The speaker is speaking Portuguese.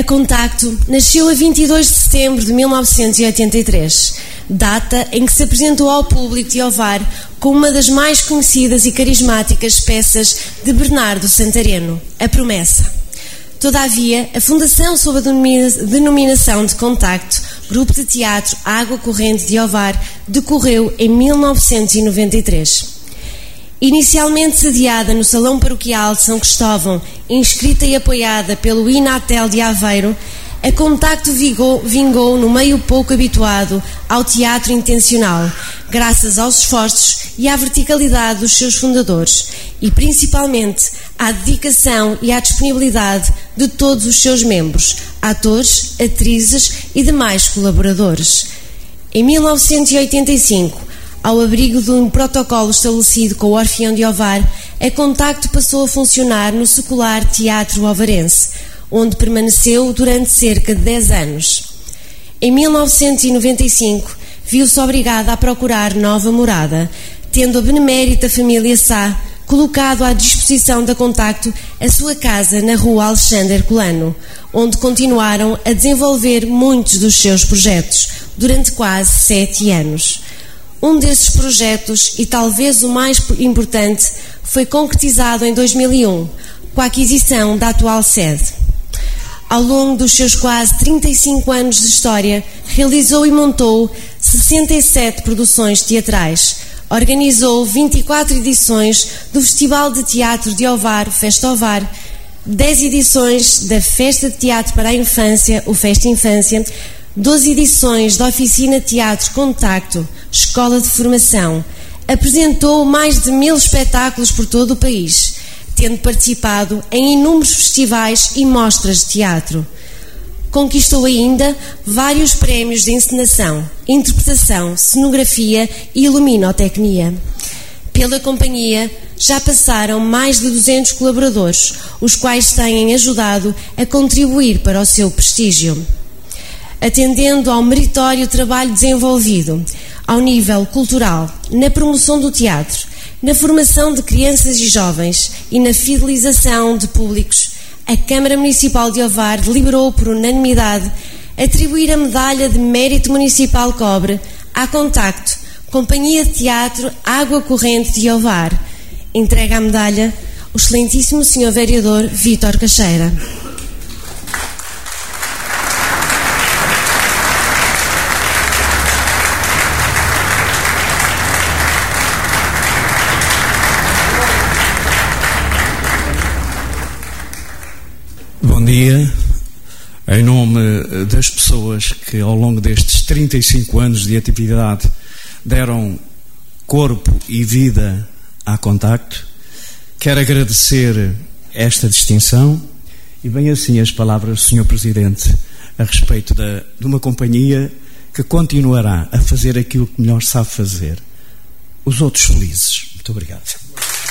A Contacto nasceu a 22 de setembro de 1983, data em que se apresentou ao público de Ovar com uma das mais conhecidas e carismáticas peças de Bernardo Santareno, A Promessa. Todavia, a fundação sob a denominação de Contacto, Grupo de Teatro Água Corrente de Ovar, decorreu em 1993. Inicialmente sediada no Salão Paroquial de São Cristóvão, inscrita e apoiada pelo Inatel de Aveiro, a Contacto vingou no meio pouco habituado ao teatro intencional, graças aos esforços e à verticalidade dos seus fundadores e principalmente à dedicação e à disponibilidade de todos os seus membros, atores, atrizes e demais colaboradores. Em 1985, ao abrigo de um protocolo estabelecido com o Orfeão de Ovar, a Contacto passou a funcionar no secular Teatro Ovarense, onde permaneceu durante cerca de 10 anos. Em 1995, viu-se obrigada a procurar nova morada, tendo a benemérita família Sá colocado à disposição da Contacto a sua casa na rua Alexandre Herculano, onde continuaram a desenvolver muitos dos seus projetos, durante quase 7 anos. Um desses projetos, e talvez o mais importante, foi concretizado em 2001, com a aquisição da atual sede. Ao longo dos seus quase 35 anos de história, realizou e montou 67 produções teatrais, organizou 24 edições do Festival de Teatro de Ovar, Festa Ovar, 10 edições da Festa de Teatro para a Infância, o Festa Infância, 12 edições da Oficina Teatro Contacto, Escola de Formação. Apresentou mais de 1000 espetáculos por todo o país, tendo participado em inúmeros festivais e mostras de teatro. Conquistou ainda vários prémios de encenação, interpretação, cenografia e iluminotecnia. Pela companhia já passaram mais de 200 colaboradores, os quais têm ajudado a contribuir para o seu prestígio. Atendendo ao meritório trabalho desenvolvido ao nível cultural, na promoção do teatro, na formação de crianças e jovens e na fidelização de públicos, a Câmara Municipal de Ovar deliberou por unanimidade atribuir a Medalha de Mérito Municipal Cobre à Contacto, Companhia de Teatro Água Corrente de Ovar. Entrega a medalha o excelentíssimo Sr. Vereador Vítor Cacheira. Bom dia. Em nome das pessoas que ao longo destes 35 anos de atividade deram corpo e vida à Contacto, quero agradecer esta distinção e bem assim as palavras do Sr. Presidente a respeito de uma companhia que continuará a fazer aquilo que melhor sabe fazer, os outros felizes. Muito obrigado.